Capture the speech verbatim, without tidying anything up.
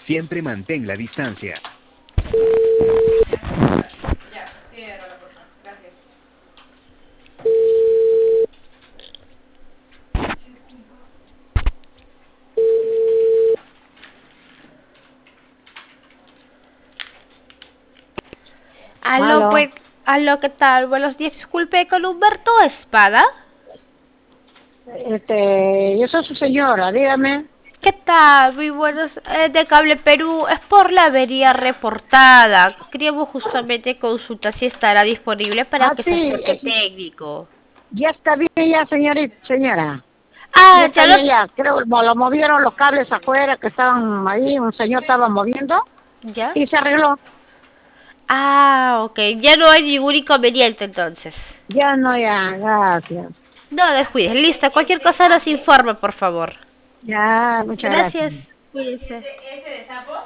Siempre mantén la distancia. Ya, cierra la puerta. Gracias. Aló, Aló. pues, aló, ¿qué tal? Buenos días, disculpe, con Humberto Espada. Este, yo soy su señora, dígame. ¿Qué tal? Muy buenos, eh, de Cable Perú, es por la avería reportada. Queríamos justamente consultar si estará disponible para Ah, que se sí, acerque el eh, técnico. ya está bien ya, señorita, señora. Ya Ah, está ya lo... bien ya. Creo que lo movieron los cables afuera que estaban ahí, un señor estaba moviendo ¿Ya? y se arregló. Ah, ok, ya no hay ningún inconveniente entonces. Ya no, ya, gracias. No descuides, listo, cualquier cosa nos informa, por favor. Ya, muchas gracias. Gracias, cuídense. Ese, ese de sapo